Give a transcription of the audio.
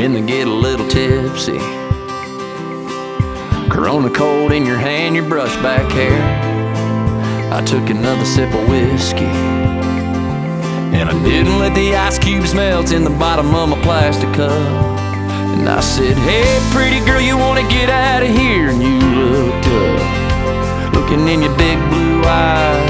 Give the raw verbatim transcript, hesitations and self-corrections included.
then they get a little tipsy. Corona cold in your hand, your brush back hair. I took another sip of whiskey, and I didn't let the ice cubes melt in the bottom of my plastic cup. And I said, hey pretty girl, you wanna get out of here? And you looked up, looking in your big blue eyes,